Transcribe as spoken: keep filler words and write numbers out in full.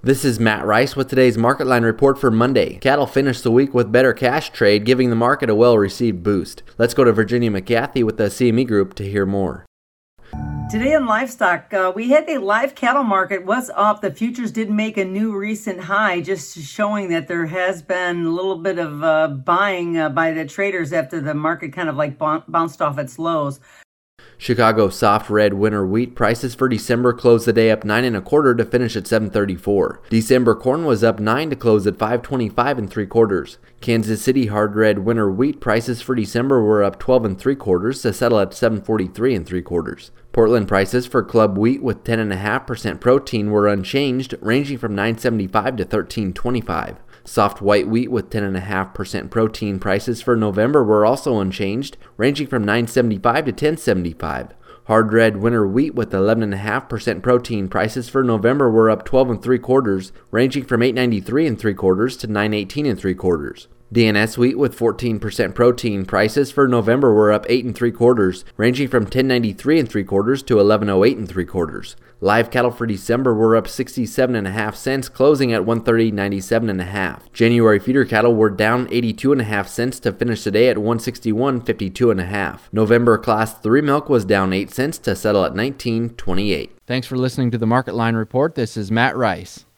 This is Matt Rice with today's Market Line report for Monday. Cattle finished the week with better cash trade, giving the market a well-received boost. Let's go to Virginia McGathy with the C M E Group to hear more. Today in livestock, uh, we had the live cattle market was up. The futures did make a new recent high, just showing that there has been a little bit of uh, buying uh, by the traders after the market kind of like bounced off its lows. Chicago soft red winter wheat prices for December closed the day up nine and a quarter to finish at seven thirty-four. December corn was up nine to close at five twenty-five and three quarters. Kansas City hard red winter wheat prices for December were up twelve and three quarters to settle at seven forty-three and three quarters. Portland prices for club wheat with ten point five percent protein were unchanged, ranging from nine seventy-five to thirteen twenty-five. Soft white wheat with ten point five percent protein prices for November were also unchanged, ranging from nine seventy-five to ten seventy-five. Hard red winter wheat with eleven point five percent protein prices for November were up twelve and three quarters, ranging from eight ninety-three and three quarters to nine eighteen and three quarters. D N S wheat with fourteen percent protein prices for November were up eight and three quarters, ranging from ten ninety-three and three quarters to eleven oh eight and three quarters. Live cattle for December were up sixty-seven and a half cents, closing at one thirty ninety-seven and a half. January feeder cattle were down eighty-two and a half cents to finish the day at one sixty-one fifty-two and a half. November class three milk was down eight cents to settle at nineteen twenty-eight. Thanks for listening to the Market Line report. This is Matt Rice.